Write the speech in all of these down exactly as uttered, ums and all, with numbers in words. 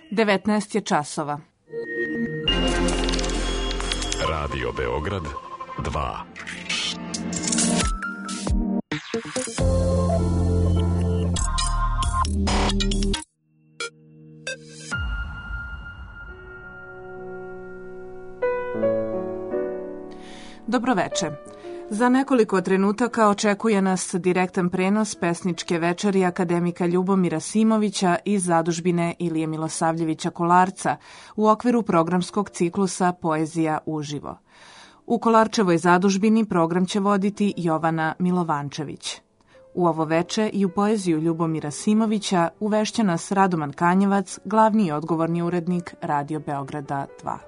devetnaest je časova. Radio Beograd dva. Dobroveče. Za nekoliko trenutaka očekuje nas direktan prenos pesničke večeri akademika Ljubomira Simovića iz zadužbine Ilije Milosavljevića Kolarca u okviru programskog ciklusa Poezija uživo. U Kolarčevoj zadužbini program će voditi Jovana Milovančević. U ovo veče i u poeziju Ljubomira Simovića uvešće nas Radoman Kanjevac, glavni i odgovorni urednik Radio Beograda dva.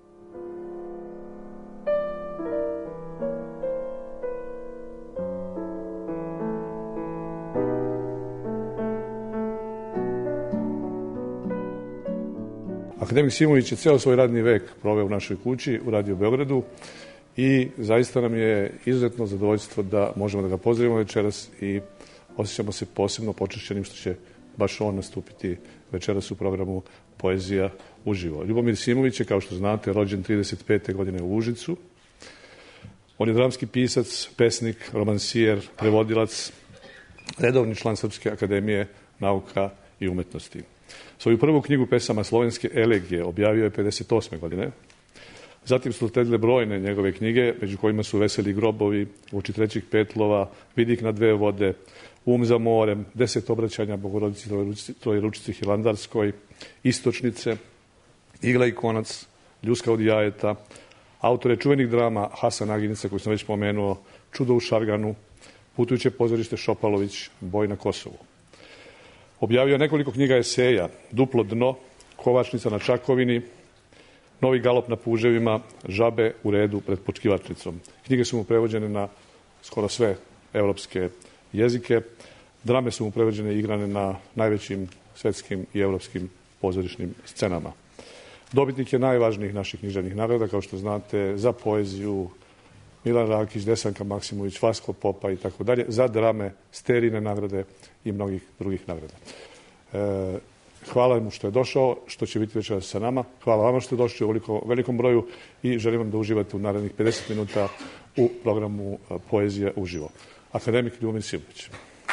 Akademik Simović je ceo svoj radni vek proveo u našoj kući u Radio Beogradu i zaista nam je izuzetno zadovoljstvo da možemo da ga pozdravimo večeras i osjećamo se posebno počašćenim što će baš on nastupiti večeras u programu Poezija uživo. Ljubomir Simović je, kao što znate, rođen trideset pete godine u Užicu. On je dramski pisac, pesnik, romansijer, prevodilac, redovni član Srpske akademije nauka i umetnosti. Svoju prvu knjigu pesama Slovenske elegije objavio je pedeset osme godine. Zatim su sledile brojne njegove knjige, među kojima su Veseli grobovi, Oči trećih petlova, Vidik na dve vode, Um za morem, Deset obraćanja Bogorodici Trojeručici Hilandarskoj, Istočnice, Igla i konac, Ljuska od jajeta, autore čuvenih drama Hasan Aginica, koju sam već pomenuo, Čudo u Šarganu, Putujuće pozorište Šopalović, Boj na Kosovu. Objavio nekoliko knjiga eseja, Duplo dno, Kovačnica na Čakovini, Novi galop na puževima, Žabe u redu pred počkivačnicom. Knjige su mu prevođene na skoro sve evropske jezike. Drame su mu prevođene i igrane na najvećim svetskim i evropskim pozorišnim scenama. Dobitnik je najvažnijih naših književnih nagrada, kao što znate, za poeziju Milan Rakić, Desanka Maksimović, Vasko Popa i tako dalje, za drame Sterine nagrade i mnogih drugih nagrada. E, hvala mu što je došao, što će biti večeras sa nama. Hvala vama što ste došli u veliko, velikom broju i želim vam da uživate u narednih pedeset minuta u programu Poezija uživo. Akademik Ljubomir Simović.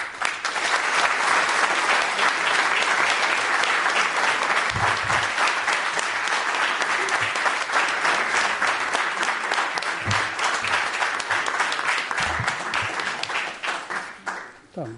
Tamo.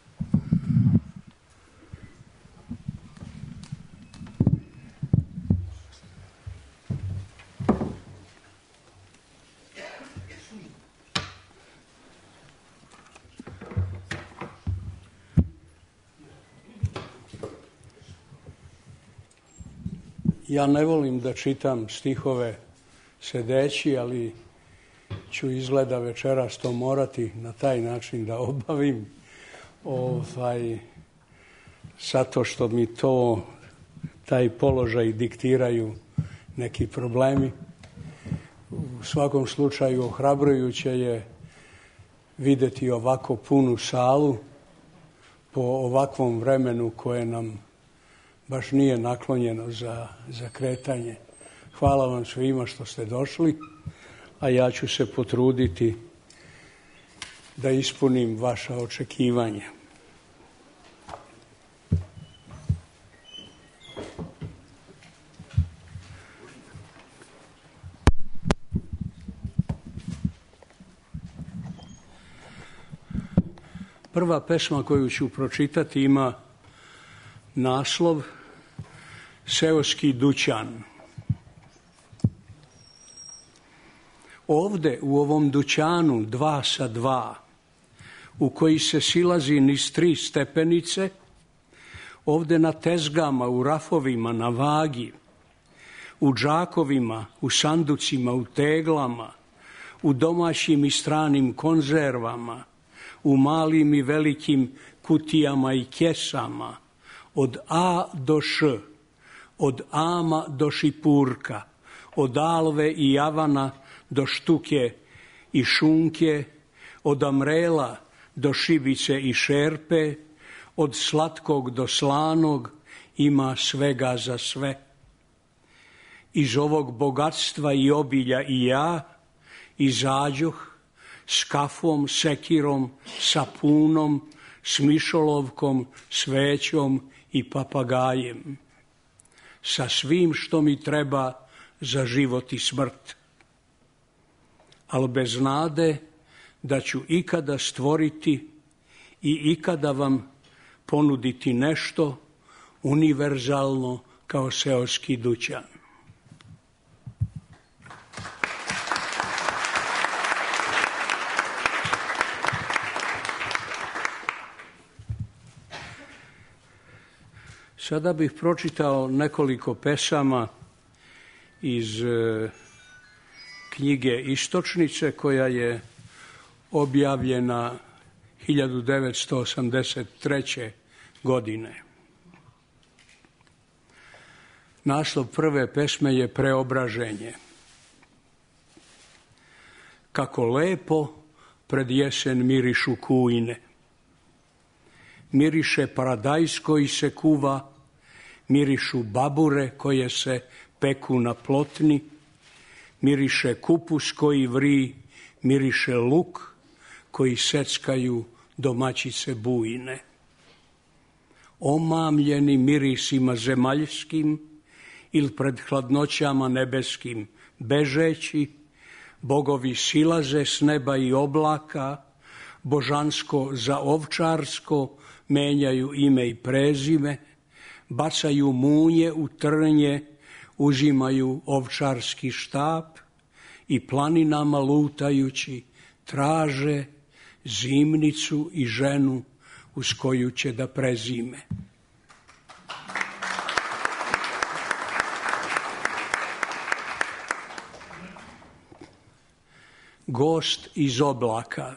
Ja ne volim da čitam stihove sedeći, ali ću izgleda večeras to morati na taj način da obavim. Ovaj, zato što mi to, taj položaj diktiraju neki problemi. U svakom slučaju ohrabrujuće je videti ovako punu salu po ovakvom vremenu koje nam baš nije naklonjeno za, za kretanje. Hvala vam svima što ste došli, a ja ću se potruditi da ispunim vaša očekivanja. Prva pesma koju ću pročitati ima naslov Seoski dućan. Ovde, u ovom dućanu, dva sa dva, u koji se silazi niz tri stepenice, ovde na tezgama, u rafovima, na vagi, u džakovima, u sanducima, u teglama, u domaćim i stranim konzervama, u malim i velikim kutijama i kesama, od A do Š, od ama do šipurka, od alve i javana do štuke i šunke, od amrela do šibice i šerpe, od slatkog do slanog ima svega za sve. Iz ovog bogatstva i obilja i ja izađoh s kafom, sekirom, sapunom, s mišolovkom, svećom i papagajem. Sa svim što mi treba za život i smrt. Ali bez nade da ću ikada stvoriti i ikada vam ponuditi nešto univerzalno kao seoski dućan. Sada bih pročitao nekoliko pesama iz e, knjige Istočnice koja je objavljena hiljadu devetsto osamdeset treće. godine. Naslov prve pesme je Preobraženje. Kako lepo pred jesen mirišu kujne. Miriše paradajz koji se kuva, mirišu babure koje se peku na plotni, miriše kupus koji vri, miriše luk koji seckaju domaćice bujne. Omamljeni mirisima zemaljskim ili pred hladnoćama nebeskim bežeći, bogovi silaze s neba i oblaka, božansko za ovčarsko menjaju ime i prezime, bacaju munje u trnje, uzimaju ovčarski štap i planinama lutajući traže zimnicu i ženu uz koju će da prezime. Gost iz oblaka.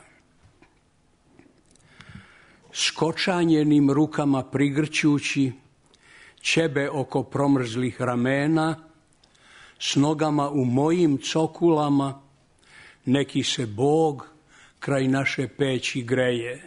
Skočanjenim rukama prigrćući ćebe oko promrzlih ramena, s nogama u mojim cokulama, neki se Bog kraj naše peći greje.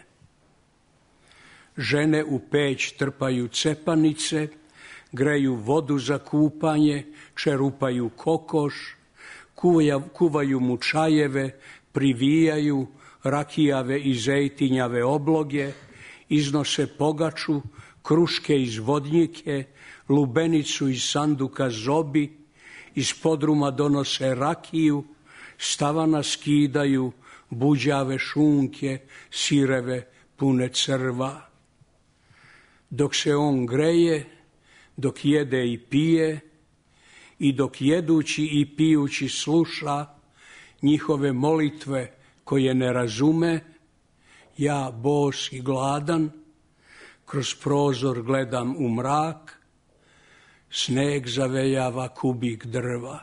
Žene u peć trpaju cepanice, greju vodu za kupanje, čerupaju kokoš, kuvaju mu čajeve, privijaju rakijave i zejtinjave obloge, iznose pogaču, kruške iz vodnjike, lubenicu iz sanduka zobi, iz podruma donose rakiju, stavana skidaju buđave šunke, sireve pune crva. Dok se on greje, dok jede i pije, i dok jedući i pijući sluša njihove molitve koje ne razume, ja bos i gladan kroz prozor gledam u mrak, sneg zavejava kubik drva.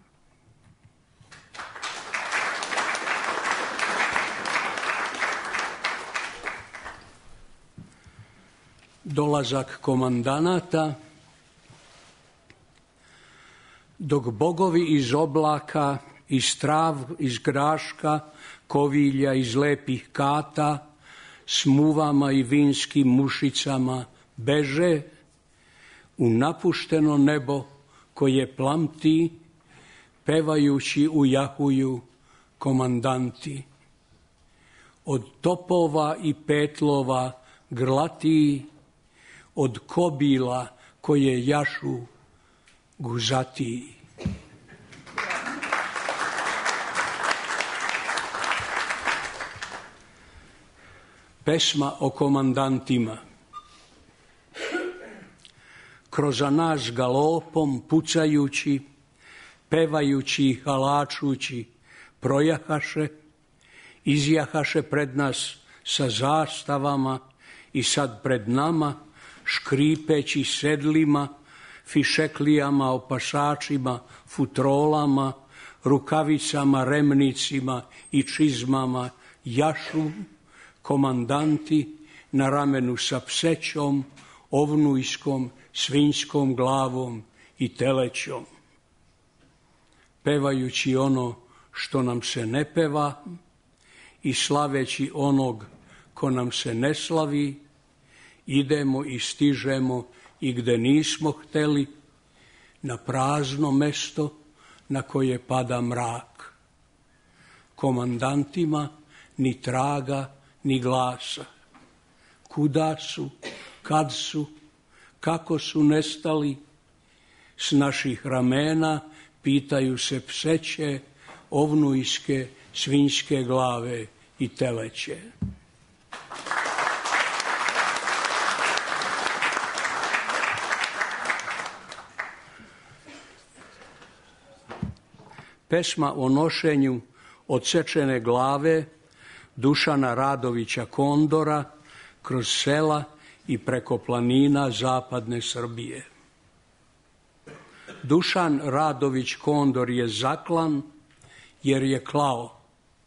Dolazak komandanata. Dok bogovi iz oblaka, iz trav, iz graška, kovilja, iz lepih kata, s muvama i vinskim mušicama beže, u napušteno nebo koje plamti, pevajući u jahuju komandanti. Od topova i petlova grlati, od kobila koje jašu guzati. Pesma o komandantima. Kroz nas galopom pucajući, pevajući i halačući, projahaše, izjahaše pred nas sa zastavama i sad pred nama, škripeći sedlima, fišeklijama, opašačima, futrolama, rukavicama, remnicima i čizmama jašu komandanti na ramenu sa psećom, ovnujskom, svinjskom glavom i telećom. Pevajući ono što nam se ne peva i slaveći onog ko nam se ne slavi, idemo i stižemo i gde nismo hteli, na prazno mesto na koje pada mrak. Komandantima ni traga, ni glasa. Kuda su, kad su, kako su nestali, s naših ramena pitaju se pseće, ovnujske, svinjske glave i teleće. Pesma o nošenju odsečene glave Dušana Radovića Kondora kroz sela i preko planina zapadne Srbije. Dušan Radović Kondor je zaklan jer je klao.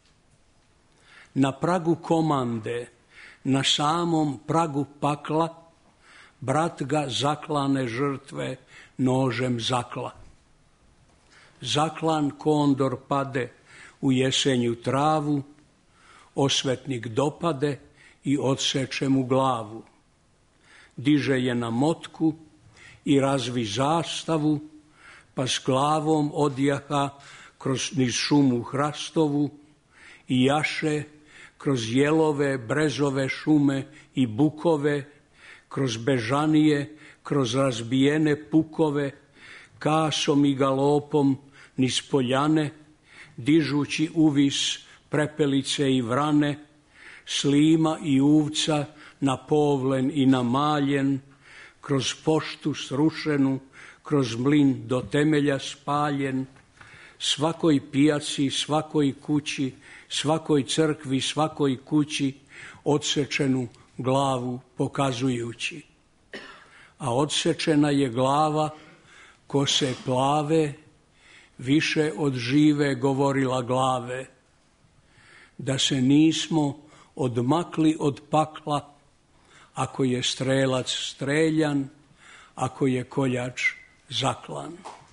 Na pragu komande, na samom pragu pakla, brat ga zaklane žrtve nožem zakla. Zaklan Kondor pade u jesenju travu, osvetnik dopade i odseče mu glavu. Diže je na motku i razvi zastavu, pa s glavom odjaha kroz niz šumu hrastovu i jaše kroz jelove, brezove šume i bukove, kroz bežanije, kroz razbijene pukove, kasom i galopom niz poljane, dižući uvis prepelice i vrane, slima i uvca na povlen i na maljen, kroz poštu srušenu, kroz mlin do temelja spaljen, svakoj pijaci, svakoj kući, svakoj crkvi, svakoj kući, odsečenu glavu pokazujući. A odsečena je glava kose plave, više od žive govorila glave, da se nismo odmakli od pakla, ako je strelac streljan, ako je koljač zaklan.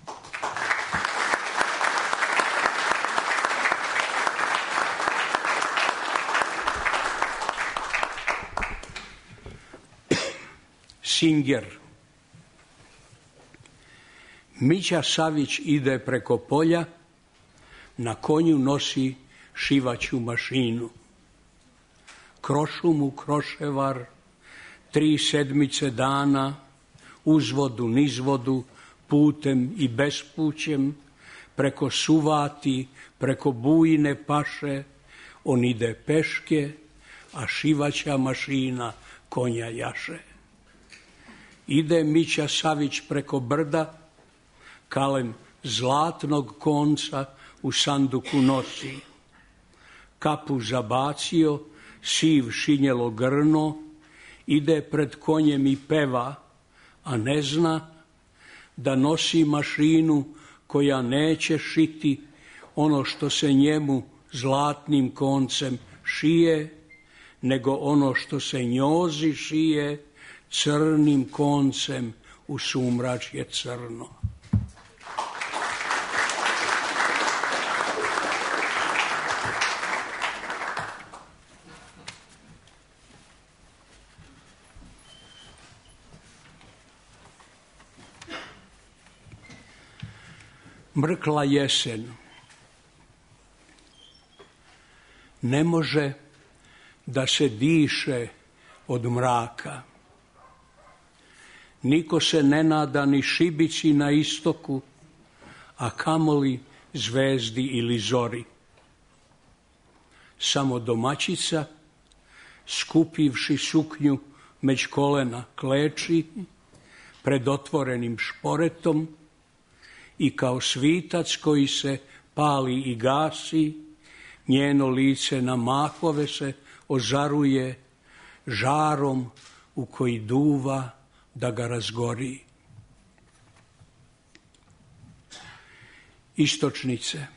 Singer. Mića Savić ide preko polja, na konju nosi šivaću mašinu. Krošu mu kroševar, tri sedmice dana, uzvodu, nizvodu, putem i bespućem, preko suvati, preko bujine paše, on ide peške, a šivaća mašina konja jaše. Ide Mića Savić preko brda, kalem zlatnog konca u sanduku nosi. Kapu zabacio, siv šinjelo grno, ide pred konjem i peva, a ne zna da nosi mašinu koja neće šiti ono što se njemu zlatnim koncem šije, nego ono što se njozi šije crnim koncem u sumračje crno. Mrkla jesen. Ne može da se diše od mraka. Niko se ne nada ni šibici na istoku, a kamoli zvezdi ili zori. Samo domaćica, skupivši suknju među kolena, kleči pred otvorenim šporetom i kao svitac koji se pali i gasi, njeno lice na mahove se ožaruje žarom u koji duva da ga razgori. Istočnice.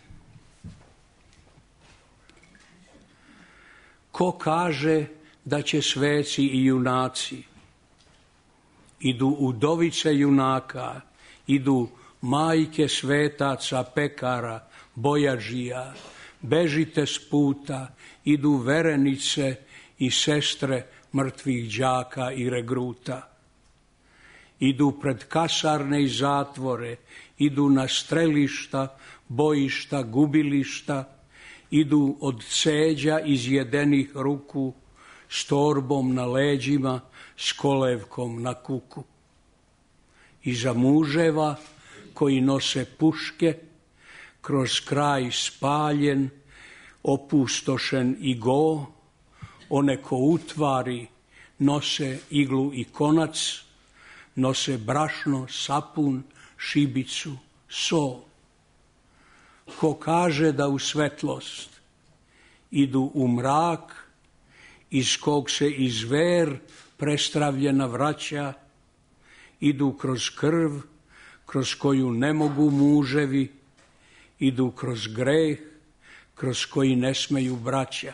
Ko kaže da će sveci i junaci, idu udovice junaka, idu majke svetaca, pekara, bojađija, bežite s puta, idu verenice i sestre mrtvih đaka i regruta. idu pred kasarne i zatvore, idu na strelišta, bojišta, gubilišta, idu od ceđa izjedenih ruku, s torbom na leđima, s kolevkom na kuku. Iza muževa koji nose puške, kroz kraj spaljen, opustošen i go, one ko utvari nose iglu i konac, nose brašno, sapun, šibicu, so. Ko kaže da u svetlost idu u mrak, iz kog se i zver prestravljena vraća, idu kroz krv, kroz koju ne mogu muževi, idu kroz greh, kroz koji ne smeju braća.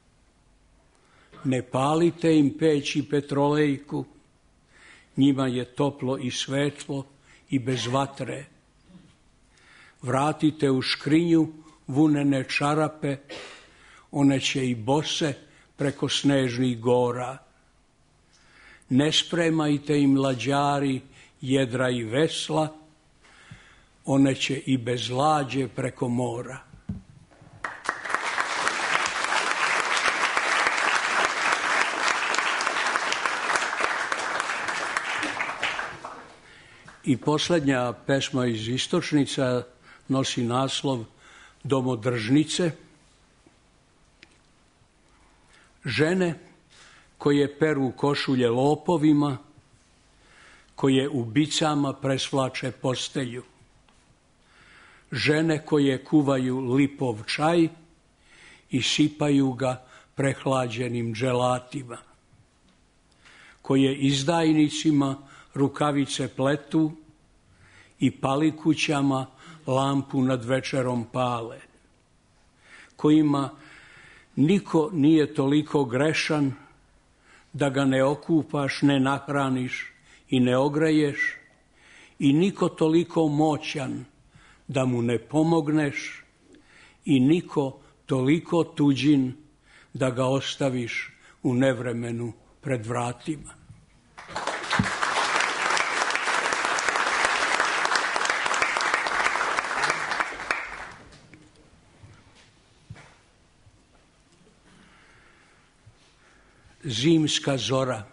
Ne palite im peć i petrolejku, njima je toplo i svetlo i bez vatre. Vratite u škrinju vunene čarape, one će i bose preko snežnih gora. Ne spremajte im lađari jedra i vesla, one će i bez lađe preko mora. I posljednja pesma iz Istočnica nosi naslov Domodržnice. Žene koje peru košulje lopovima, koje ubicama presvlače postelju. Žene koje kuvaju lipov čaj i sipaju ga prehlađenim dželatima. Koje izdajnicima rukavice pletu i palikućama lampu nad večerom pale. Kojima niko nije toliko grešan da ga ne okupaš, ne nahraniš i ne ogreješ, i niko toliko moćan da mu ne pomogneš, i niko toliko tuđin da ga ostaviš u nevremenu pred vratima. Zimska zora.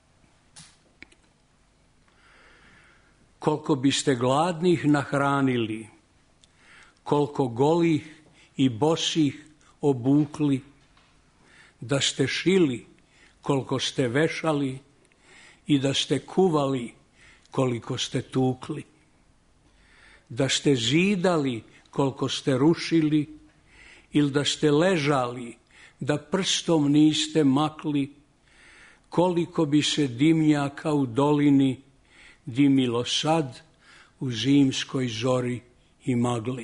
Koliko biste gladnih nahranili, koliko golih i bosih obukli, da ste šili koliko ste vešali i da ste kuvali koliko ste tukli, da ste zidali koliko ste rušili ili da ste ležali da prstom niste makli, koliko bi se dimnjaka u dolini dimilo sad u zimskoj zori i magli.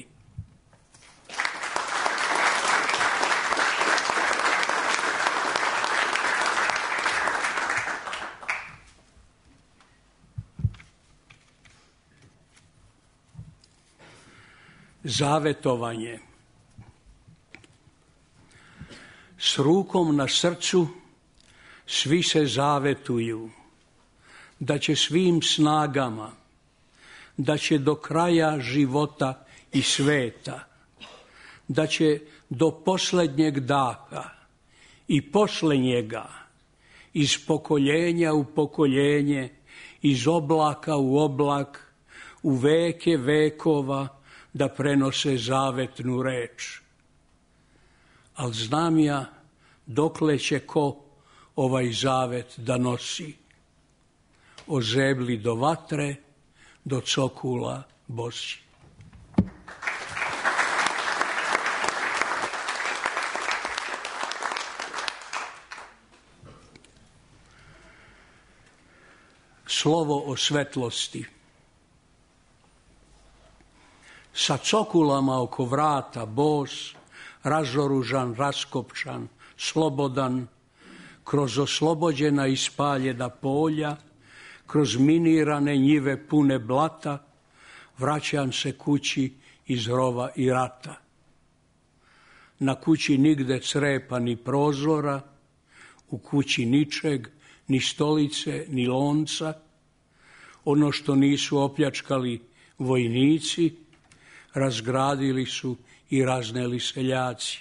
Zavetovanje. S rukom na srcu svi se zavetuju da će svim snagama, da će do kraja života i sveta, da će do posljednjeg daha i posle njega, iz pokoljenja u pokoljenje, iz oblaka u oblak, u veke vekova, da prenose zavetnu reč. Al znam ja dokle će ko ovaj zavet da nosi, o zebli do vatre, do cokula bosi. Slovo o svetlosti. Sa cokulama oko vrata bos, razoružan, raskopčan, slobodan, kroz oslobođena i spaljena polja, kroz minirane njive pune blata, vraćam se kući iz rova i rata. Na kući nigde crepa ni prozora, u kući ničeg, ni stolice, ni lonca, Ono što nisu opljačkali vojnici, razgradili su i razneli seljaci.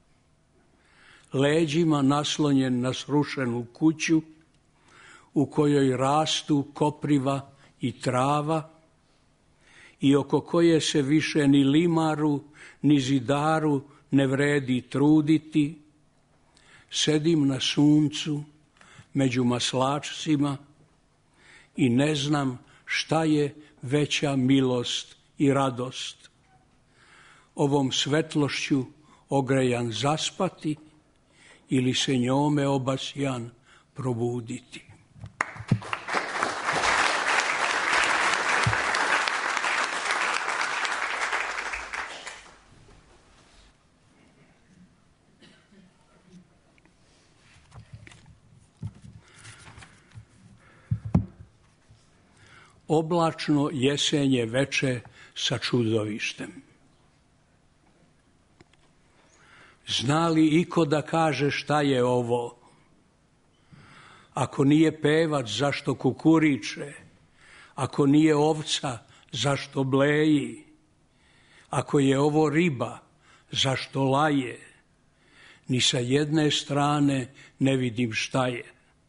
Leđima naslonjen na srušenu kuću, u kojoj rastu kopriva i trava i oko koje se više ni limaru, ni zidaru ne vredi truditi, sedim na suncu među maslačcima i ne znam šta je veća milost i radost. Ovom svetlošću ogrejan zaspati ili se njome obasjan probuditi. Oblačno jesenje veče sa čudovištem. Zna li iko da kaže šta je ovo? Ako nije pevac, zašto kukuriče? Ako nije ovca, zašto bleji? Ako je ovo riba, zašto laje? Ni sa jedne strane ne vidim šta je.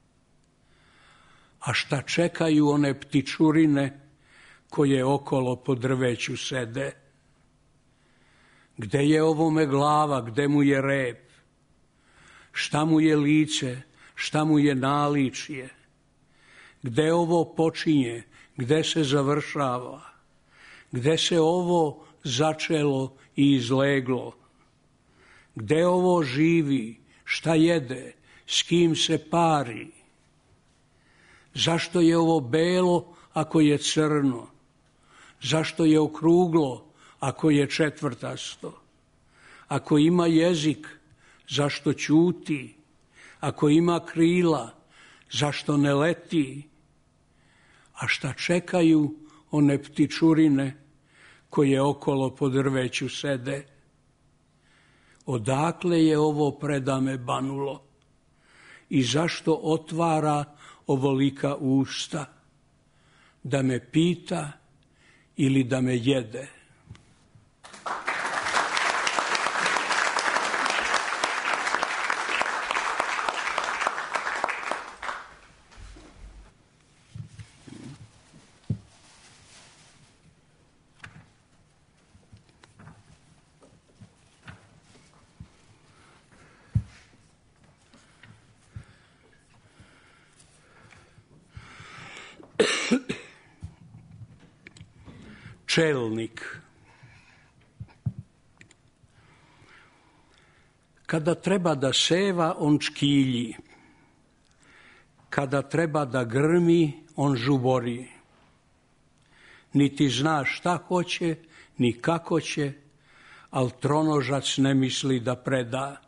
A šta čekaju one ptičurine koje okolo po drveću sede? Gde je ovome glava, gde mu je rep? Šta mu je lice, šta mu je naličje? Gde ovo počinje, gde se završava? Gde se ovo začelo i izleglo? Gde ovo živi, šta jede, s kim se pari? Zašto je ovo belo ako je crno? Zašto je okruglo ako je četvrtasto? Ako ima jezik, zašto ćuti? Ako ima krila, zašto ne leti? A šta čekaju one ptičurine koje okolo po drveću sede? Odakle je ovo predame banulo? I zašto otvara ovolika usta? Da me pita ili da me jede? Čelnik. Kada treba da seva, on čkilji. Kada treba da grmi, on žubori. Niti zna šta hoće, ni kako će, al tronožac ne misli da preda.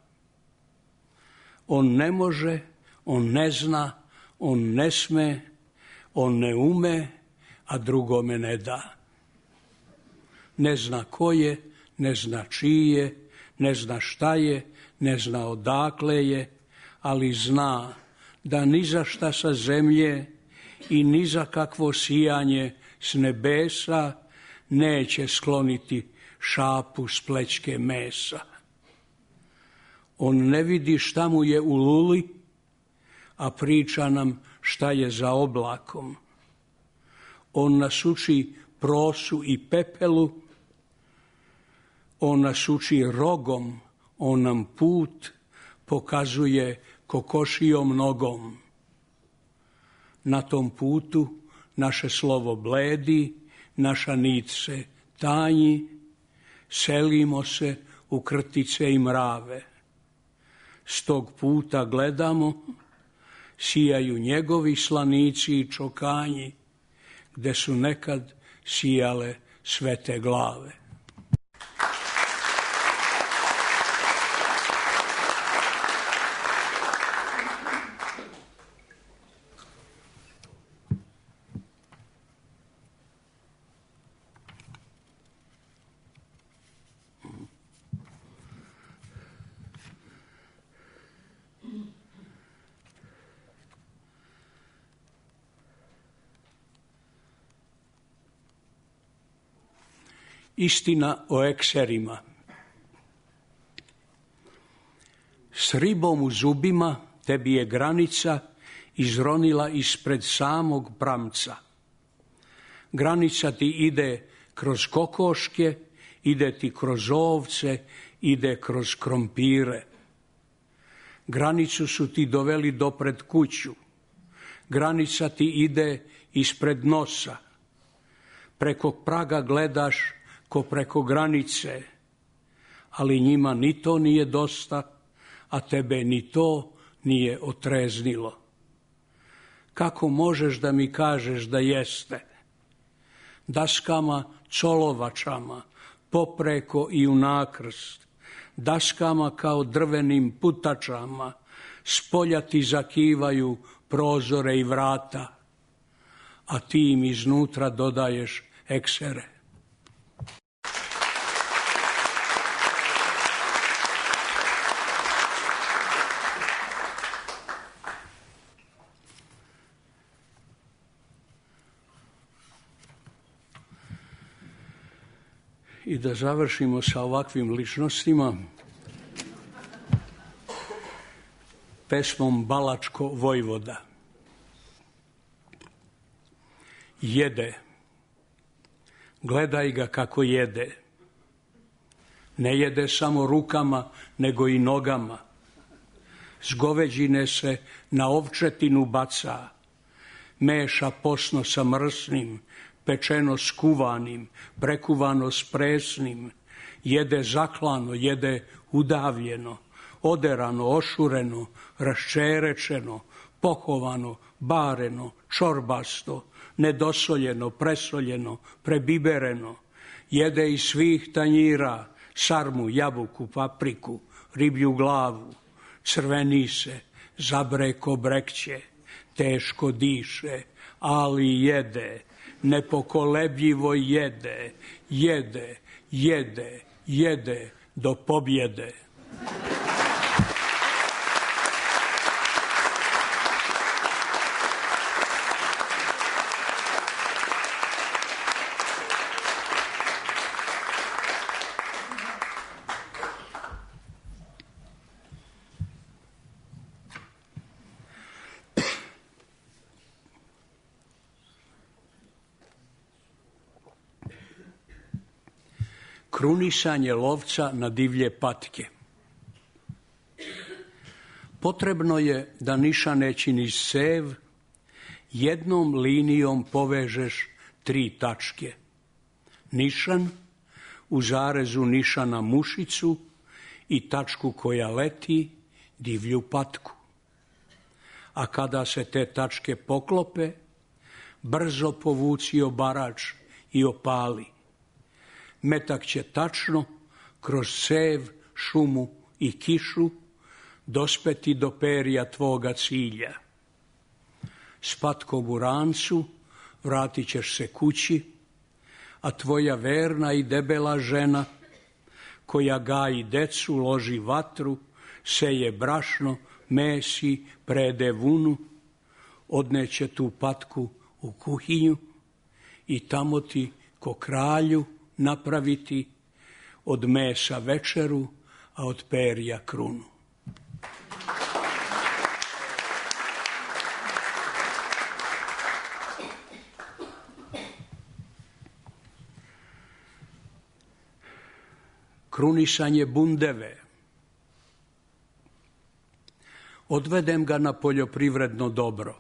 On ne može, on ne zna, on ne sme, on ne ume, a drugome ne da. Ne zna ko je, ne zna čiji je, ne zna šta je, ne zna odakle je, ali zna da ni za šta sa zemlje i ni za kakvo sijanje s nebesa neće skloniti šapu s plećke mesa. On ne vidi šta mu je u luli, a priča nam šta je za oblakom. On nas uči prosu i pepelu, on nas uči rogom, on nam put pokazuje kokošijom nogom. Na tom putu naše slovo bledi, naša nit se tanji, selimo se u krtice i mrave. S tog puta gledamo, sijaju njegovi slanici i čokanji, gde su nekad sijale svete glave. Istina o ekserima. S ribom u zubima tebi je granica izronila ispred samog pramca. Granica ti ide kroz kokoške, ide ti kroz ovce, ide kroz krompire. Granicu su ti doveli do pred kuću. Granica ti ide ispred nosa. Preko praga gledaš ko preko granice, ali njima ni to nije dosta, a tebe ni to nije otreznilo. Kako možeš da mi kažeš da jeste? Daskama colovačama, popreko i unakrst, daskama kao drvenim putačama, spolja ti zakivaju prozore i vrata, a ti im iznutra dodaješ eksere. I da završimo sa ovakvim ličnostima pesmom Balačko vojvoda. Jede. Gledaj ga kako jede. Ne jede samo rukama, nego i nogama. S goveđine se na ovčetinu baca. Meša posno sa mrsnim, pečeno s kuvanim, prekuvano s presnim. Jede zaklano, jede udavljeno, oderano, ošureno, raščerečeno, pohovano, bareno, čorbasto, nedosoljeno, presoljeno, prebibereno. Jede iz svih tanjira sarmu, jabuku, papriku, riblju glavu. Crveni se, zabreko brekće, teško diše, ali jede, nepokolebljivo jede, jede, jede, jede do pobjede. Krunisanje lovca na divlje patke. Potrebno je da nišaneći niz sev jednom linijom povežeš tri tačke. Nišan, u zarezu nišana mušicu i tačku koja leti, divlju patku. A kada se te tačke poklope, brzo povuci obarač i opali. Metak će tačno kroz sev, šumu i kišu dospeti do perja tvoga cilja. S patkom u rancu vratit ćeš se kući, a tvoja verna i debela žena, koja gaji decu, loži vatru, seje brašno, mesi, prede vunu, odneće tu patku u kuhinju i tamo ti ko kralju napraviti od mesa večeru, a od perja krunu. Krunisanje bundeve. Odvedem ga na poljoprivredno dobro.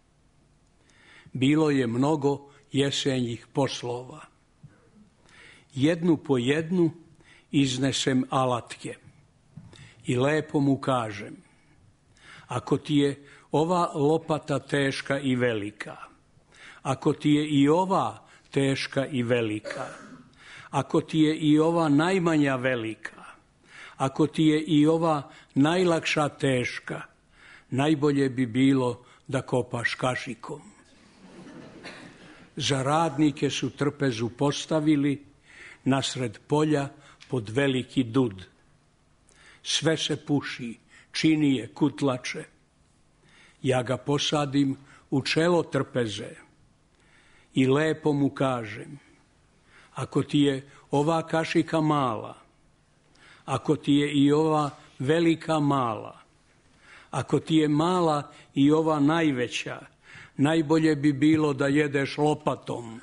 Bilo je mnogo jesenjih poslova. Jednu po jednu iznesem alatke i lepo mu kažem: ako ti je ova lopata teška i velika, ako ti je i ova teška i velika, ako ti je i ova najmanja velika, ako ti je i ova najlakša teška, najbolje bi bilo da kopaš kašikom. Za radnike su trpezu postavili nasred polja pod veliki dud. Sve se puši, čini je kutlače. Ja ga posadim u čelo trpeze i lepo mu kažem: ako ti je ova kašika mala, ako ti je i ova velika mala, ako ti je mala i ova najveća, najbolje bi bilo da jedeš lopatom.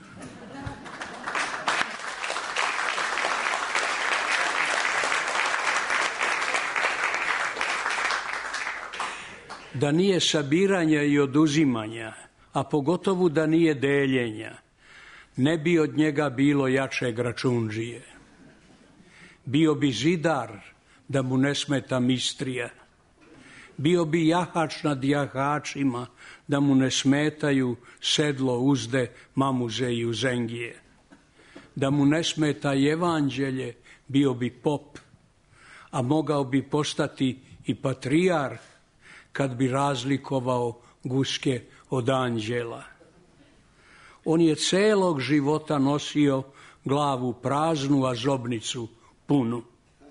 Da nije sabiranja i oduzimanja, a pogotovo da nije deljenja, ne bi od njega bilo jačeg račundžije. Bio bi zidar, da mu ne smeta mistrija. Bio bi jahač nad jahačima, da mu ne smetaju sedlo, uzde, mamuze i uzengije. Da mu ne smeta evanđelje, bio bi pop, a mogao bi postati i patrijarh, kad bi razlikovao guske od anđela. On je celog života nosio glavu praznu, a zobnicu punu.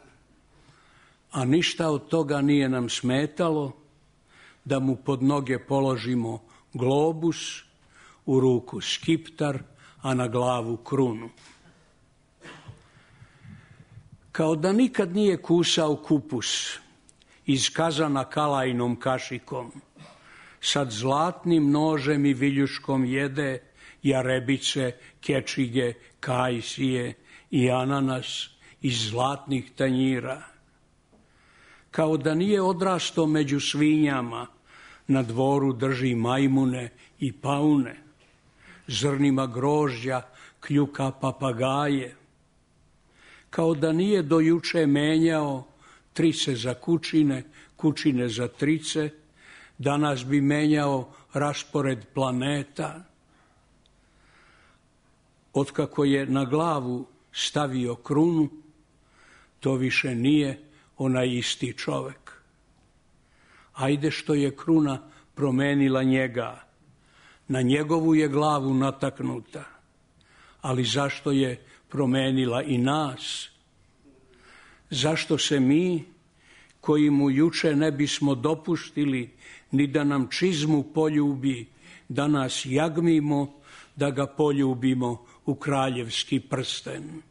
A ništa od toga nije nam smetalo da mu pod noge položimo globus, u ruku skiptar, a na glavu krunu. Kao da nikad nije kusao kupus, iz kazana kalajnom kašikom, sad zlatnim nožem i viljuškom jede jarebice, kečige, kajsije i ananas iz zlatnih tanjira. Kao da nije odrasto među svinjama, na dvoru drži majmune i paune, zrnima grožđa kljuka papagaje. Kao da nije do juče menjao trice za kučine, kučine za trice, danas bi menjao raspored planeta. Otkako je na glavu stavio krunu, to više nije onaj isti čovek. Ajde što je kruna promenila njega, na njegovu je glavu nataknuta, ali zašto je promenila i nas? Zašto se mi, koji mu juče ne bismo dopustili ni da nam čizmu poljubi, da nas jagmimo, da ga poljubimo u kraljevski prsten?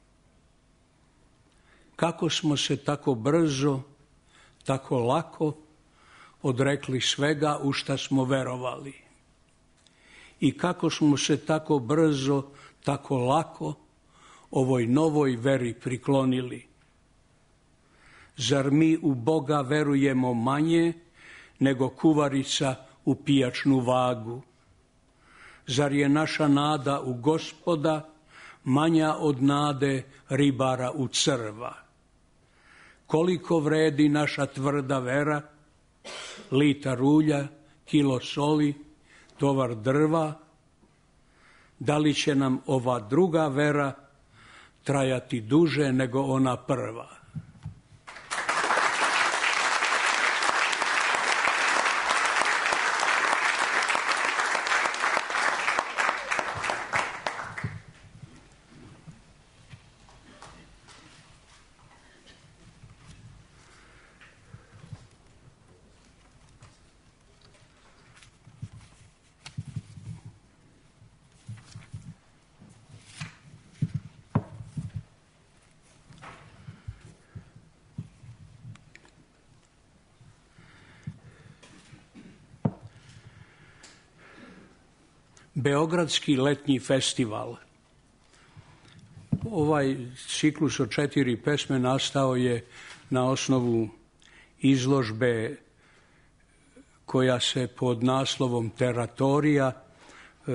Kako smo se tako brzo, tako lako odrekli svega u šta smo verovali? I kako smo se tako brzo, tako lako ovoj novoj veri priklonili? Zar mi u Boga verujemo manje nego kuvarica u pijačnu vagu? Zar je naša nada u Gospoda manja od nade ribara u crva? Koliko vredi naša tvrda vera? Litar ulja, kilo soli, tovar drva? Da li će nam ova druga vera trajati duže nego ona prva? Beogradski letnji festival. Ovaj ciklus od četiri pesme nastao je na osnovu izložbe koja se pod naslovom Teratorija e,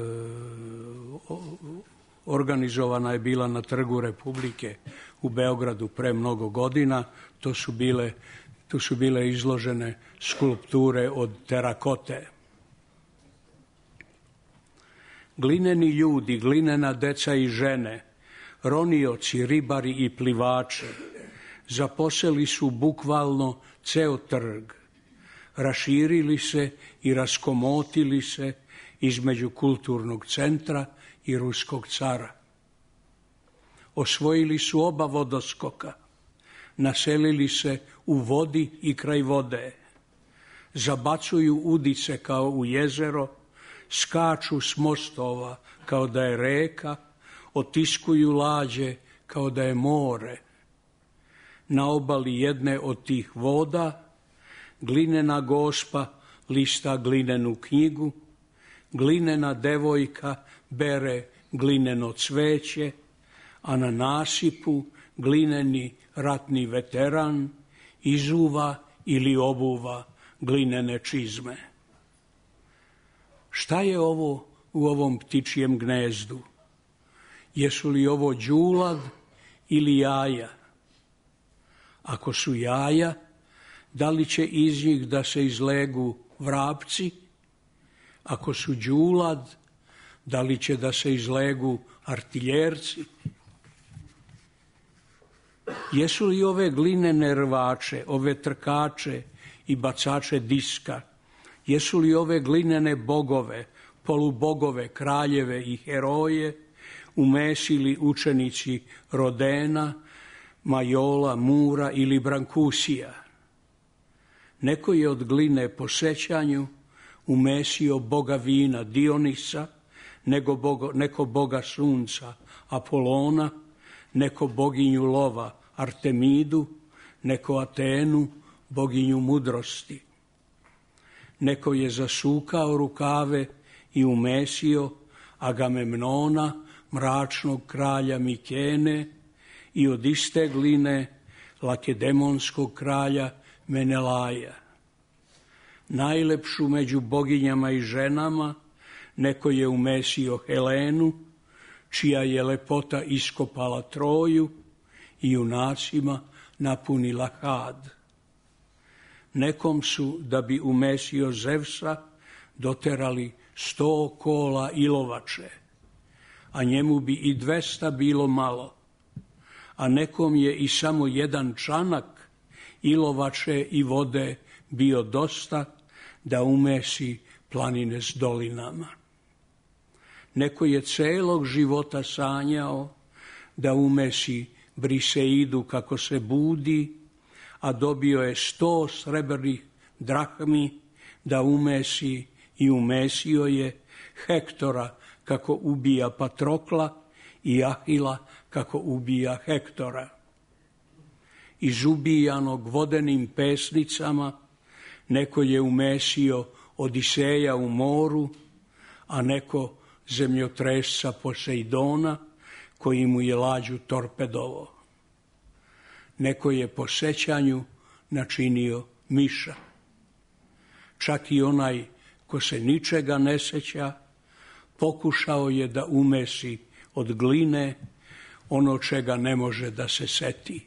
organizovana je bila na Trgu Republike u Beogradu pre mnogo godina. To su bile, tu su bile izložene skulpture od terakote. Glineni ljudi, glinena deca i žene, ronioci, ribari i plivači, zaposeli su bukvalno ceo trg, raširili se i raskomotili se između kulturnog centra i ruskog cara. Osvojili su oba vodoskoka, naselili se u vodi i kraj vode, zabacuju udice kao u jezero, skaču s mostova kao da je reka, otiskuju lađe kao da je more. Na obali jedne od tih voda glinena gospa lista glinenu knjigu, glinena devojka bere glineno cveće, a na nasipu glineni ratni veteran izuva ili obuva glinene čizme. Šta je ovo u ovom ptičijem gnezdu? Jesu li ovo đulad ili jaja? Ako su jaja, da li će iz njih da se izlegu vrapci? Ako su đulad, da li će da se izlegu artiljerci? Jesu li ove glinene rvače, ove trkače i bacače diska, jesu li ove glinene bogove, polubogove, kraljeve i heroje umesili učenici Rodena, Majola, Mura ili Brankusija? Neko je od gline po sećanju umesio boga vina Dionisa, nego bogo, neko boga sunca Apolona, neko boginju lova Artemidu, neko Atenu, boginju mudrosti. Neko je zasukao rukave i umesio Agamemnona, mračnog kralja Mikene, i od iste gline lakedemonskog kralja Menelaja. Najlepšu među boginjama i ženama neko je umesio Helenu, čija je lepota iskopala Troju i junacima napunila Had. Nekom su, da bi umesio Zevsa, doterali sto kola ilovače, a njemu bi i dvesta bilo malo, a nekom je i samo jedan čanak ilovače i vode bio dosta da umesi planine s dolinama. Neko je celog života sanjao da umesi Briseidu kako se budi, a dobio je sto srebrnih drahmi da umesi i umesio je Hektora kako ubija Patrokla i Ahila kako ubija Hektora. Iz ubijanog vodenim pesnicama neko je umesio Odiseja u moru, a neko zemljotresca Poseidona koji mu je lađu torpedovo. Neko je po sećanju načinio miša. Čak i onaj ko se ničega ne seća pokušao je da umesi od gline ono čega ne može da se seti.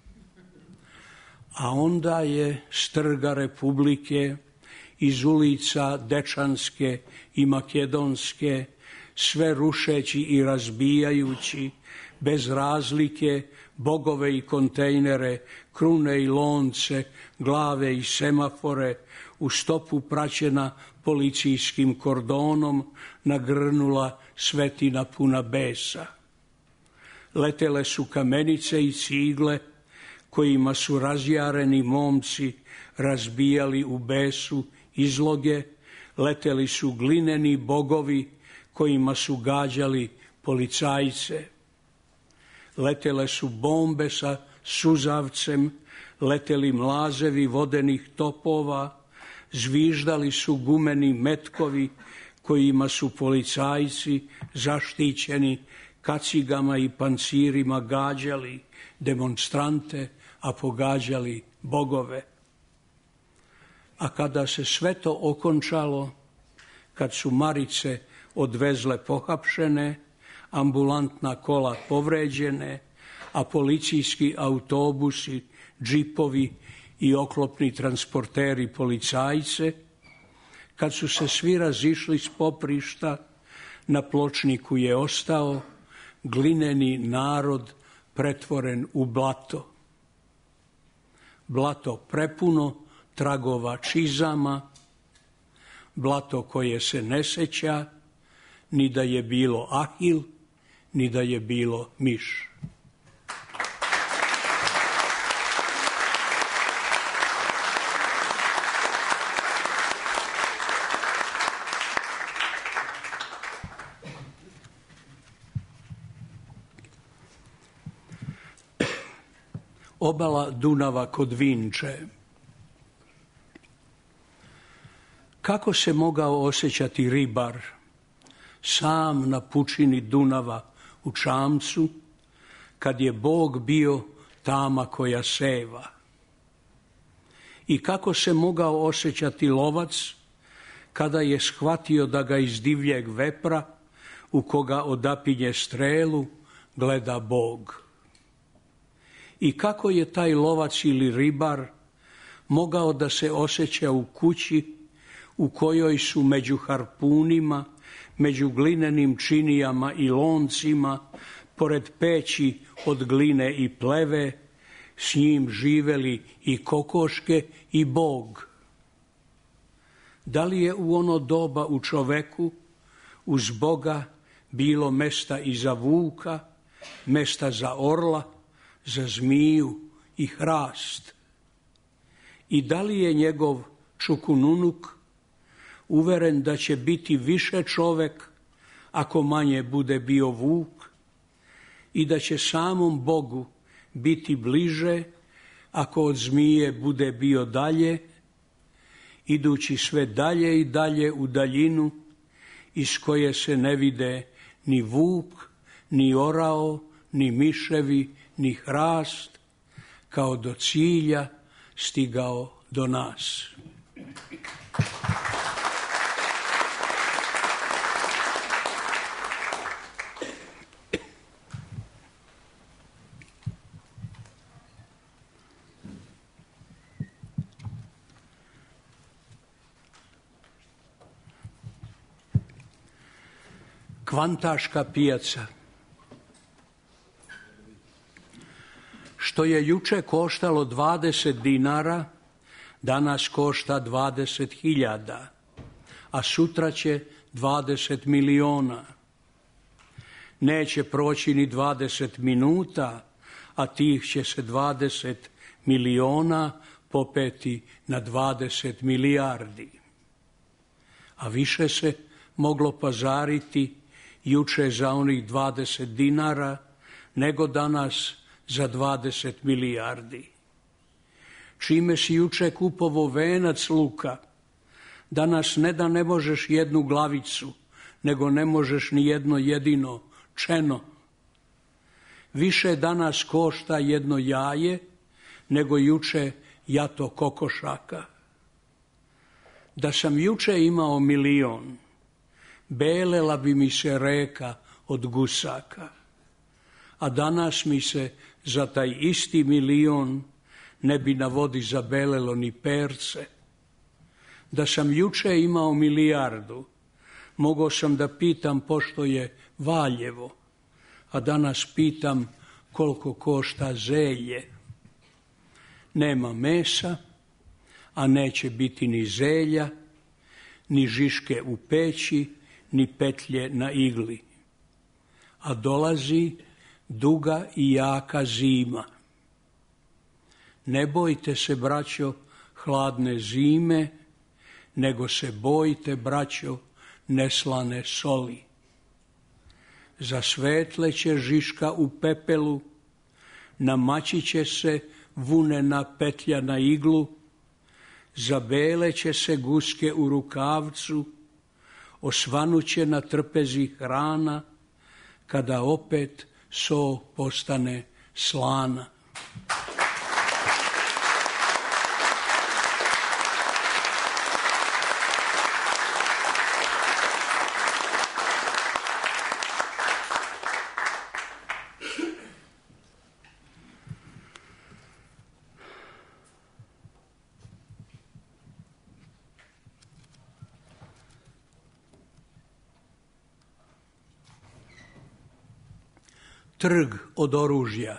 A onda je strga Republike iz ulica Dečanske i Makedonske, sve rušeći i razbijajući, bez razlike, bogove i kontejnere, krune i lonce, glave i semafore, u stopu praćena policijskim kordonom, nagrnula svetina puna besa. Letele su kamenice i cigle, kojima su razjareni momci razbijali u besu izloge, leteli su glineni bogovi kojima su gađali policajce. Letele su bombe sa suzavcem, leteli mlazevi vodenih topova, zviždali su gumeni metkovi kojima su policajci zaštićeni kacigama i pancirima gađali demonstrante, a pogađali bogove. A kada se sve to okončalo, kad su marice odvezle pohapšene, ambulantna kola povređene, a policijski autobusi, džipovi i oklopni transporteri policajce, kad su se svi razišli s poprišta, na pločniku je ostao glineni narod pretvoren u blato. Blato prepuno tragova čizama, blato koje se ne seća ni da je bilo Ahil, ni da je bilo miš. Obala Dunava kod Vinče. Kako se mogao osjećati ribar sam na pučini Dunava u čamcu, kad je Bog bio tama koja seva? I kako se mogao osjećati lovac kada je shvatio da ga iz divljeg vepra, u koga odapinje strelu, gleda Bog? I kako je taj lovac ili ribar mogao da se osjeća u kući u kojoj su među harpunima, među glinenim činijama i loncima, pored peći od gline i pleve, s njim živeli i kokoške i Bog? Da li je u ono doba u čoveku uz Boga bilo mesta i za vuka, mesta za orla, za zmiju i hrast? I da li je njegov čukununuk uveren da će biti više čovek ako manje bude bio vuk i da će samom Bogu biti bliže ako od zmije bude bio dalje, idući sve dalje i dalje u daljinu iz koje se ne vide ni vuk, ni orao, ni miševi, ni hrast, kao do cilja stigao do nas. Kvantaška pijaca. Što je juče koštalo dvadeset dinara, danas košta dvadeset hiljada, a sutra će dvadeset miliona. Neće proći ni dvadeset minuta, a tih će se dvadeset miliona popeti na dvadeset milijardi. A više se moglo pazariti juče za onih dvadeset dinara, nego danas za dvadeset milijardi. Čime si juče kupovo venac luka, danas ne da ne možeš jednu glavicu, nego ne možeš ni jedno jedino čeno. Više danas košta jedno jaje, nego juče jato kokošaka. Da sam juče imao milion, belela bi mi se reka od gusaka, a danas mi se za taj isti milion ne bi na vodi zabelelo ni perce. Da sam juče imao milijardu, mogao sam da pitam pošto je Valjevo, a danas pitam koliko košta zelje. Nema mesa, a neće biti ni zelja, ni žiške u peći, ni petlje na igli. A dolazi duga i jaka zima. Ne bojte se, braćo, hladne zime, nego se bojte, braćo, neslane soli. Zasvetleće žiška u pepelu, namačit će se vunena petlja na iglu, zabeleće se guske u rukavcu, osvanuće na trpezi hrana, kada opet so postane slana. Trg od oružja.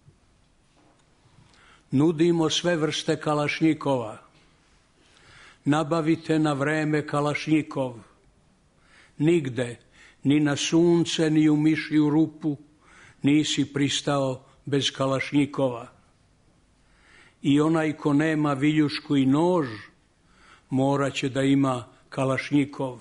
Nudimo sve vrste kalašnjikova. Nabavite na vreme kalašnjikov. Nigde, ni na sunce, ni u mišju rupu, nisi pristao bez kalašnjikova. I onaj ko nema viljušku i nož, morat će da ima kalašnjikov.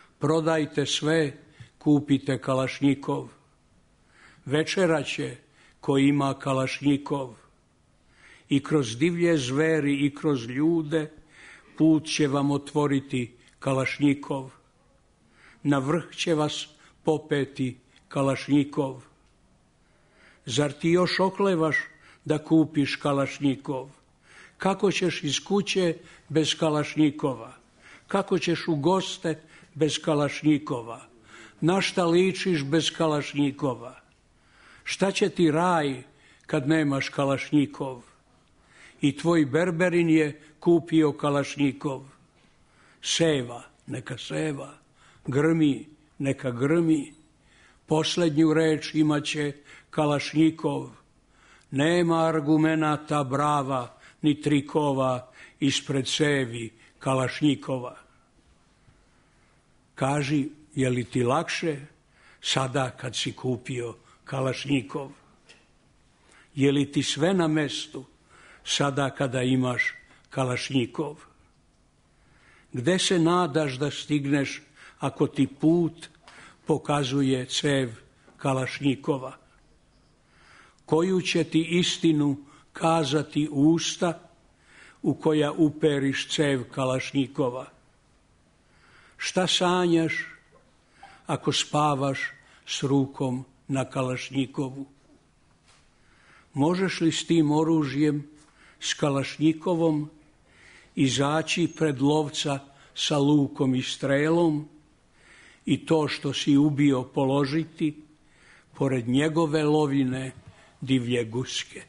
Prodajte sve, kupite kalašnjikov. Večera će, ko ima kalašnjikov. I kroz divlje zveri i kroz ljude put će vam otvoriti kalašnjikov. Na vrh će vas popeti kalašnjikov. Zar ti još oklevaš da kupiš kalašnjikov? Kako ćeš iz kuće bez kalašnjikova? Kako ćeš u goste bez kalašnjikova? Na šta ličiš bez kalašnjikova? Šta će ti raj kad nemaš kalašnjikov? I tvoj berberin je kupio kalašnjikov. Seva, neka seva, grmi, neka grmi. Posljednju reč imaće kalašnjikov. Nema argumenata brava ni trikova ispred sevi kalašnjikova. Kaži, je li ti lakše sada kad si kupio kalašnjikov? Je li ti sve na mestu sada kada imaš kalašnjikov? Gde se nadaš da stigneš ako ti put pokazuje cev kalašnjikova? Koju će ti istinu kazati usta u koja uperiš cev kalašnjikova? Šta sanjaš ako spavaš s rukom na kalašnjikovu? Možeš li s tim oružjem, s kalašnjikovom, izaći pred lovca sa lukom i strelom i to što si ubio položiti pored njegove lovine divlje guske?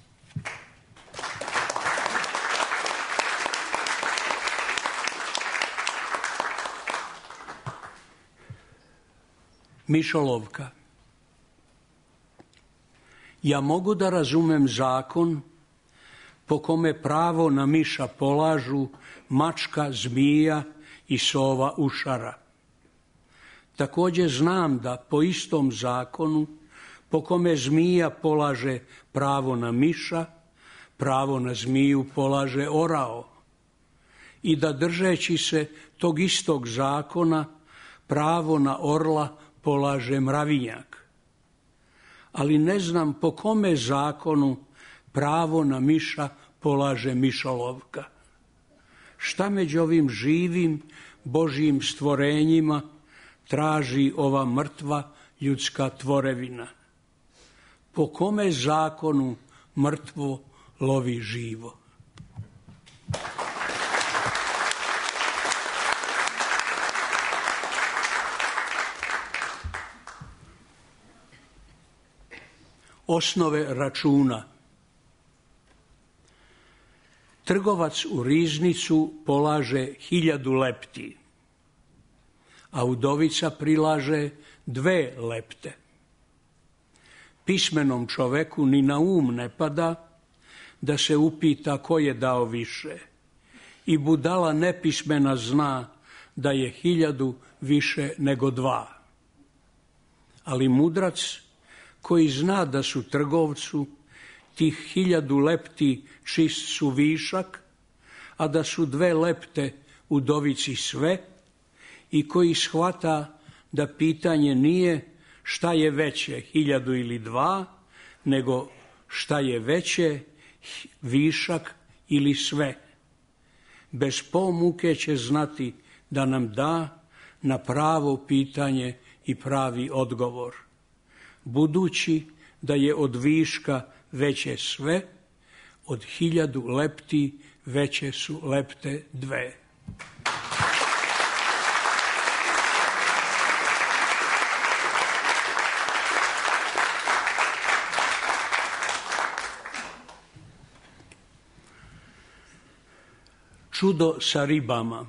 Mišolovka. Ja mogu da razumem zakon po kome pravo na miša polažu mačka, zmija i sova ušara. Također znam da po istom zakonu po kome zmija polaže pravo na miša, pravo na zmiju polaže orao. I da držeći se tog istog zakona pravo na orla polaže mravinjak. Ali ne znam po kome zakonu pravo na miša polaže mišolovka. Šta među ovim živim Božjim stvorenjima traži ova mrtva ljudska tvorevina? Po kome zakonu mrtvo lovi živo? Osnove računa. Trgovac u riznicu polaže hiljadu lepti, a udovica prilaže dve lepte. Pismenom čoveku ni na um ne pada da se upita ko je dao više, i budala nepismena zna da je hiljadu više nego dva. Ali mudrac koji zna da su trgovcu tih hiljadu lepti čist su višak, a da su dve lepte udovici sve, i koji shvata da pitanje nije šta je veće, hiljadu ili dva, nego šta je veće, višak ili sve. Bez pomuke će znati da nam da na pravo pitanje i pravi odgovor. Budući da je od viška veće sve, od hiljadu lepti veće su lepte dve. Čudo sa ribama.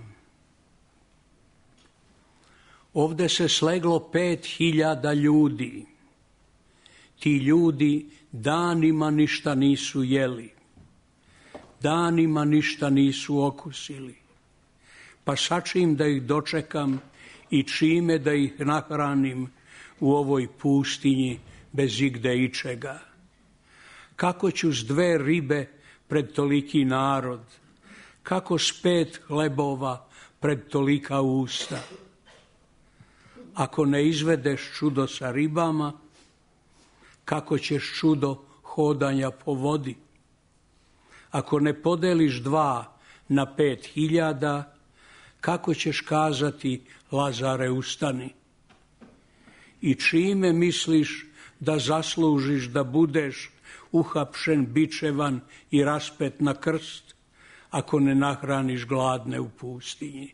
Ovde se sleglo pet hiljada ljudi. Ti ljudi danima ništa nisu jeli, danima ništa nisu okusili. Pa sačim da ih dočekam i čime da ih nahranim u ovoj pustinji bez igde ičega? Kako ću s dve ribe pred toliki narod? Kako s pet hlebova pred tolika usta? Ako ne izvedeš čudo sa ribama, kako ćeš čudo hodanja po vodi. Ako ne podeliš dva na pet hiljada, kako ćeš kazati Lazare ustani? I čime misliš da zaslužiš da budeš uhapšen, bičevan i raspet na krst, ako ne nahraniš gladne u pustinji?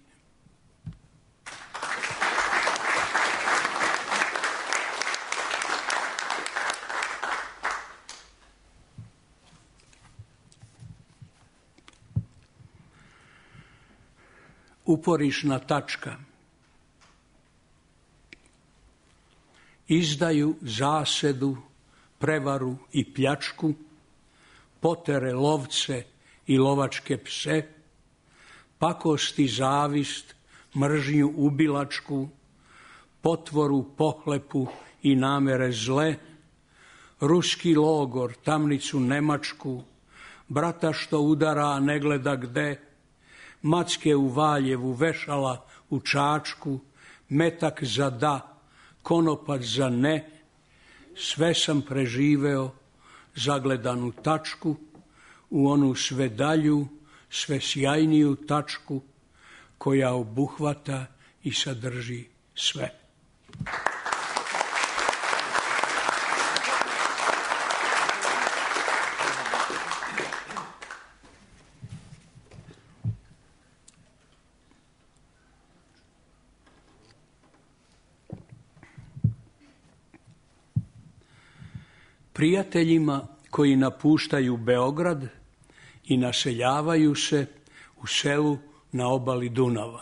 Uporišna tačka. Izdaju, zasedu, prevaru i pljačku, potere lovce i lovačke pse, pakosti zavist, mržnju ubilačku, potvoru, pohlepu i namere zle, ruski logor, tamnicu nemačku, brata što udara, a ne gleda gde, macke u Valjevu, vešala u Čačku, metak za da, konopac za ne, sve sam preživeo, zagledanu tačku, u onu sve dalju, sve sjajniju tačku, koja obuhvata i sadrži sve. Prijateljima koji napuštaju Beograd i naseljavaju se u selu na obali Dunava.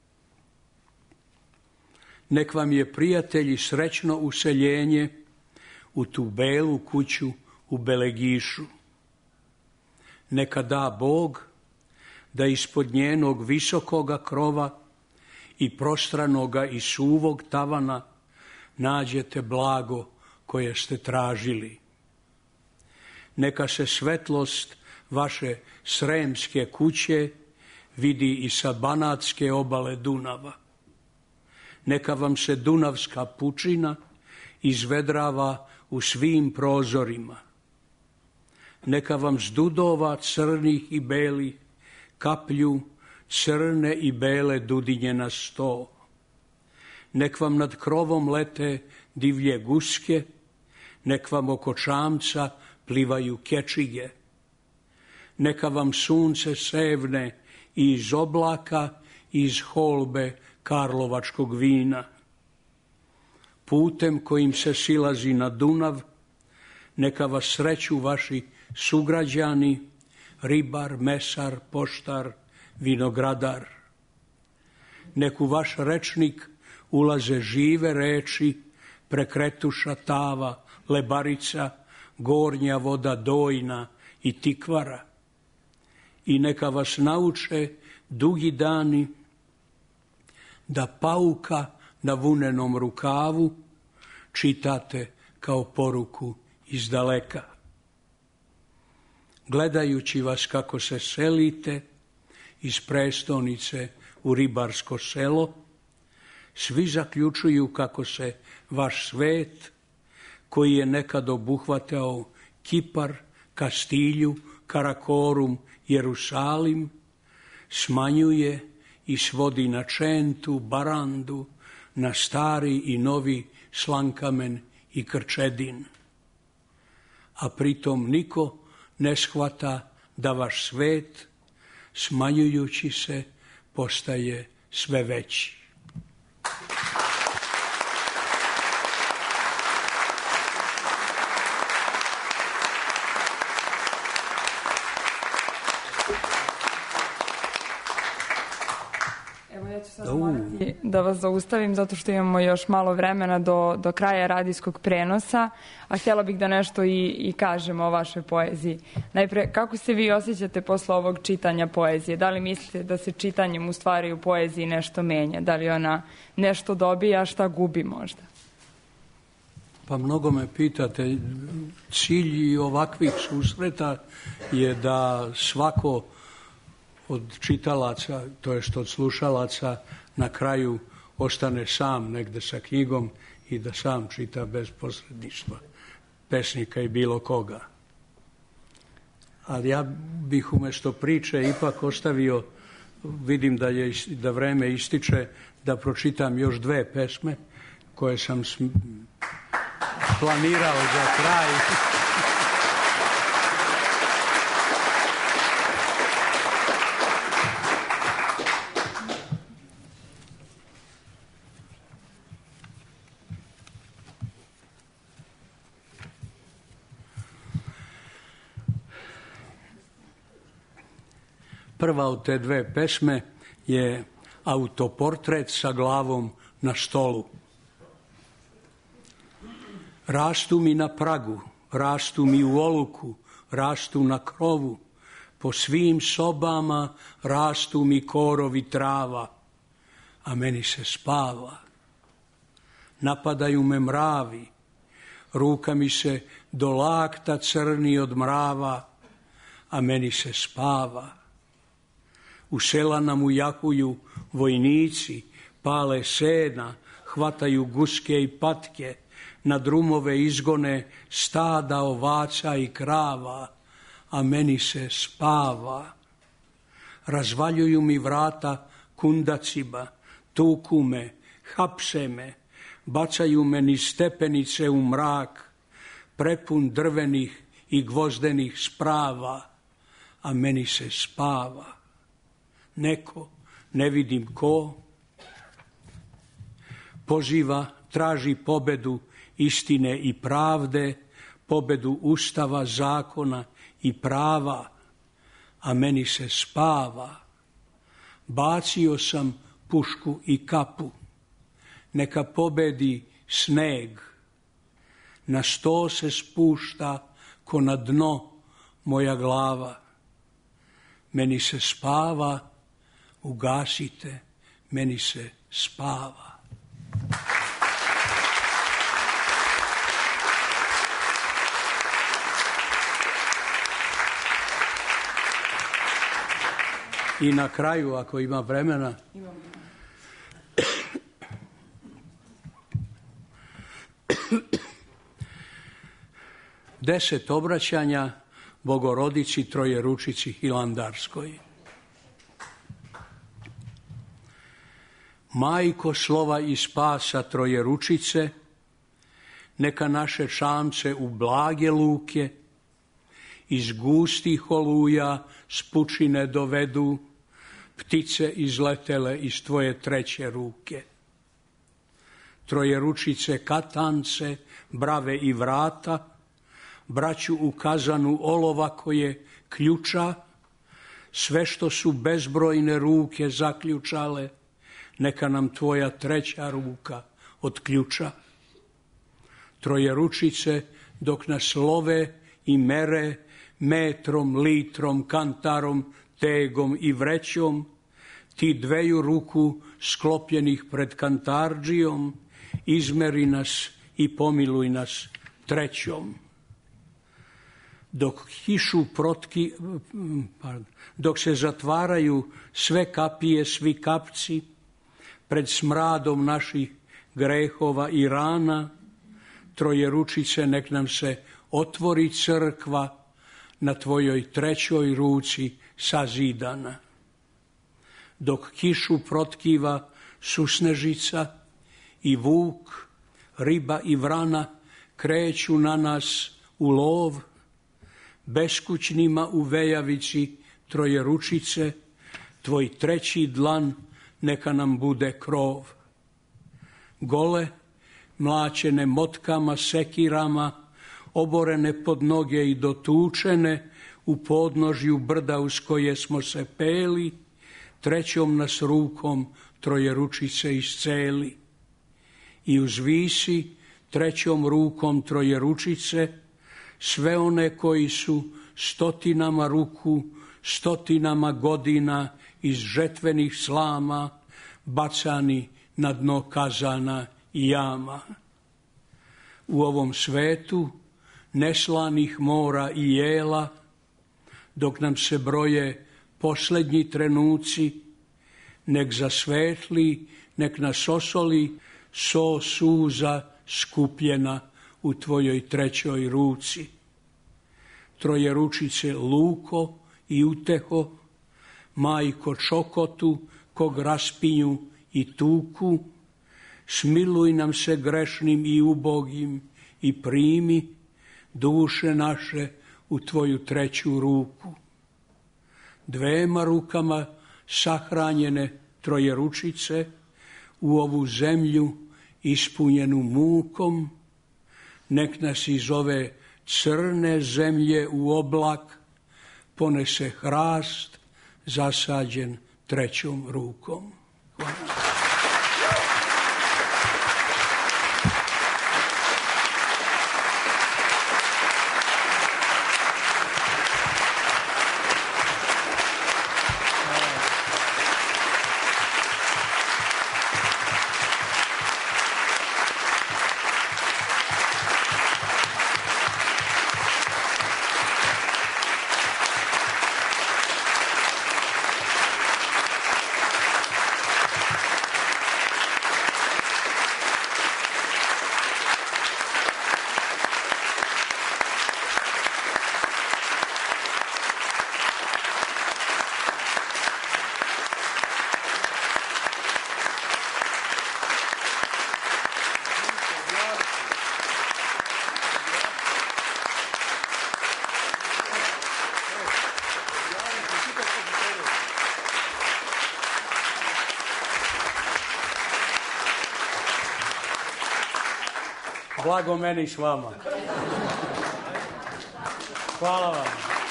Nek vam je, prijatelji, srećno useljenje u tu belu kuću u Belegišu. Neka da Bog da ispod njenog visokoga krova i prostranoga i suvog tavana nađete blago koje ste tražili. Neka se svetlost vaše sremske kuće vidi i sa banatske obale Dunava. Neka vam se dunavska pučina izvedrava u svim prozorima. Neka vam s dudova crnih i belih kaplju crne i bele dudinje na sto. Nek vam nad krovom lete divlje guske, nek vam oko čamca plivaju kečige. Neka vam sunce sevne i iz oblaka i iz holbe karlovačkog vina. Putem kojim se silazi na Dunav, neka vas sreću vaši sugrađani, ribar, mesar, poštar, vinogradar. Nek u vaš rečnik ulaze žive reči, prekretuša, Tava, Lebarica, Gornja voda Dojna i Tikvara. I neka vas nauče dugi dani da pauka na vunenom rukavu čitate kao poruku iz daleka. Gledajući vas kako se selite iz prestonice u ribarsko selo, svi zaključuju kako se vaš svet, koji je nekad obuhvatao Kipar, Kastilju, Karakorum, Jerusalim, smanjuje i svodi na Čentu, Barandu, na stari i novi Slankamen i Krčedin. A pritom niko ne shvata da vaš svet, smanjujući se, postaje sve veći. Da vas zaustavim zato što imamo još malo vremena do, do kraja radijskog prenosa, a htjela bih da nešto i, i kažemo o vašoj poeziji. Najpre, kako se vi osjećate posle ovog čitanja poezije? Da li mislite da se čitanjem u stvari u poeziji nešto menja? Da li ona nešto dobija, a šta gubi možda? Pa mnogo me pitate. Cilj ovakvih susreta je da svako od čitalaca, to jest od slušalaca, na kraju ostane sam negde sa knjigom i da sam čita bez posredništva pesnika i bilo koga. Ali ja bih umjesto priče ipak ostavio, vidim da, je, da vreme ističe, da pročitam još dve pesme koje sam planirao za kraj. Prva od te dve pesme je autoportret sa glavom na stolu. Rastu mi na pragu, rastu mi u oluku, rastu na krovu, po svim sobama rastu mi korovi trava, a meni se spava. Napadaju me mravi, ruka mi se do lakta crni od mrava, a meni se spava. U sela nam ujahuju vojnici, pale sena, hvataju guske i patke, na drumove izgone stada ovaca i krava, a meni se spava. Razvaljuju mi vrata kundacima, tuku me, hapse me, bacaju me niz stepenice u mrak, prepun drvenih i gvozdenih sprava, a meni se spava. Neko, ne vidim ko, poziva, traži pobedu istine i pravde, pobedu ustava, zakona i prava, a meni se spava. Bacio sam pušku i kapu, neka pobedi sneg, na sto se spušta ko na dno moja glava. Meni se spava, ugasite, meni se spava. I na kraju, ako ima vremena, deset obraćanja Bogorodici Trojeručici Hilandarskoj. Majko slova i spasa Trojeručice, neka naše čamce u blage luke, iz gustih oluja s pučine dovedu, ptice izletele iz tvoje treće ruke. Trojeručice katance, brave i vrata, braću u kazanu olova koje ključa, sve što su bezbrojne ruke zaključale, neka nam tvoja treća ruka otključa. Trojeručice, dok nas love i mere, metrom, litrom, kantarom, tegom i vrećom, ti dveju ruku sklopljenih pred kantardžijom, izmeri nas i pomiluj nas trećom. Dok kišu protki, pardon, dok se zatvaraju sve kapije, svi kapci, pred smradom naših grehova i rana, Trojeručice, nek nam se otvori crkva na tvojoj trećoj ruci sazidana. Dok kišu protkiva susnežica i vuk, riba i vrana kreću na nas u lov, beskućnima u vejavici Trojeručice, tvoj treći dlan neka nam bude krov. Gole, mlačene motkama, sekirama, oborene pod noge i dotučene, u podnožju brda uz koje smo se peli, trećom nas rukom Trojeručice isceli. I uzvisi trećom rukom Trojeručice sve one koji su stotinama ruku, stotinama godina iz žetvenih slama bacani na dno kazana i jama. U ovom svetu neslanih mora i jela, dok nam se broje posljednji trenuci, nek zasvetli, nek nas osoli so suza skupljena u tvojoj trećoj ruci. Trojeručice Luko i uteho, majko čokotu, kog raspinju i tuku, smiluj nam se grešnim i ubogim i primi duše naše u tvoju treću ruku. Dvema rukama sahranjene trojeručice u ovu zemlju ispunjenu mukom, nek nas iz ove crne zemlje u oblak ponese hrast zasađen trećom rukom. Hvala. Blago meni s vama. Hvala vam.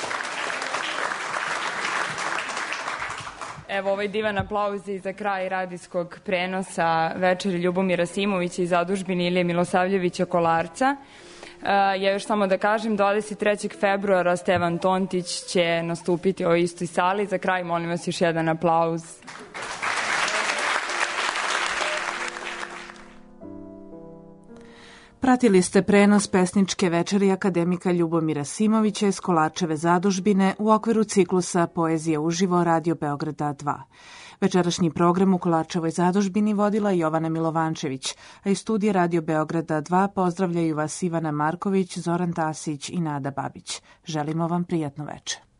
Evo ovaj divan aplauz i za kraj radijskog prenosa večeri Ljubomira Simovića i zadužbine Ilije Milosavljevića Kolarca. Ja još samo da kažem, dvadeset trećeg februara Stevan Tontić će nastupiti u istoj sali. Za kraj molim vas još jedan aplauz. Pratili ste prenos pesničke večeri akademika Ljubomira Simovića iz Kolarčeve zadužbine u okviru ciklusa Poezija uživo Radio Beograda dva. Večerašnji program u Kolarčevoj zadužbini vodila Jovana Milovančević, a iz studija Radio Beograda dva pozdravljaju vas Ivana Marković, Zoran Tasić i Nada Babić. Želimo vam prijatno večer.